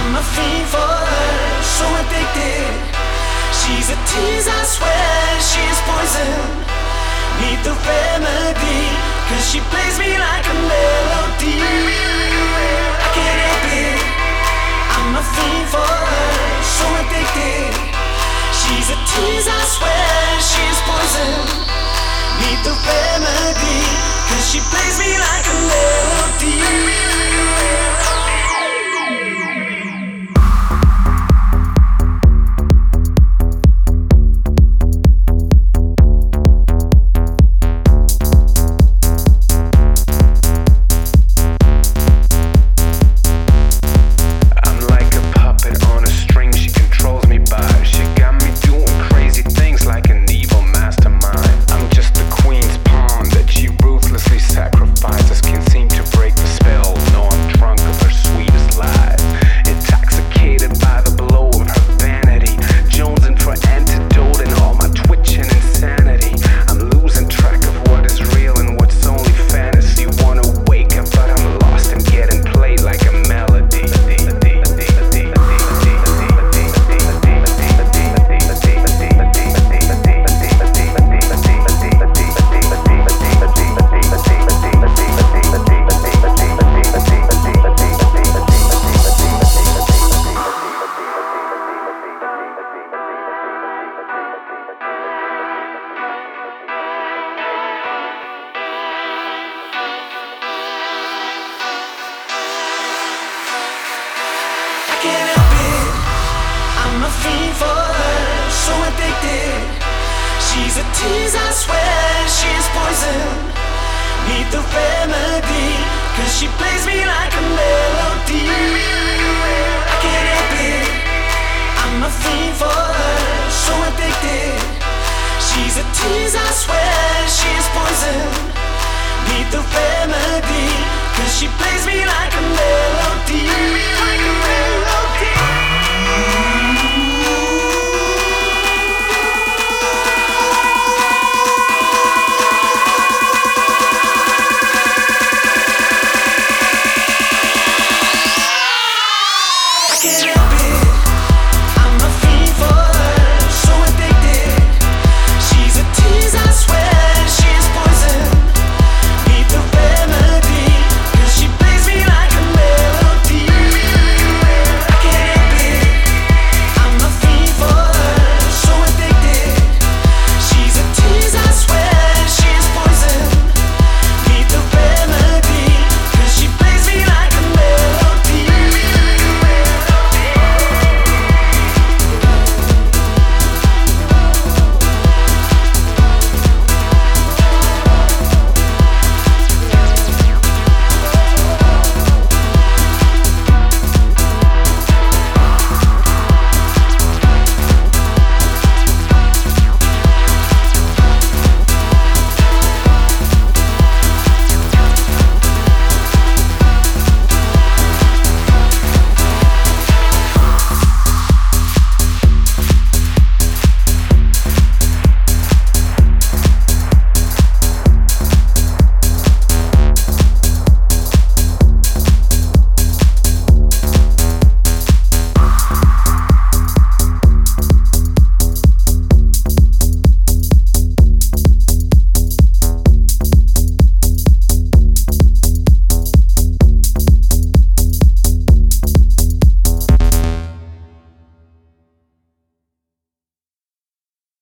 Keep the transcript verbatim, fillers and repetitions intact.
I'm a fiend for her, so addicted. She's a tease, I swear, she's poison. Need the remedy, cause she plays me like a melody. I can't help it, I'm a fiend for her, so addicted. She's a tease, I swear, she's poison. Need the remedy, cause she plays me like a melody. She's a tease, I swear, she's poison. Need the remedy, cause she plays me like a melody. I can't help it, I'm a fiend for her, so addicted. She's a tease, I swear, she's poison. Need the remedy, cause she plays me like a melody.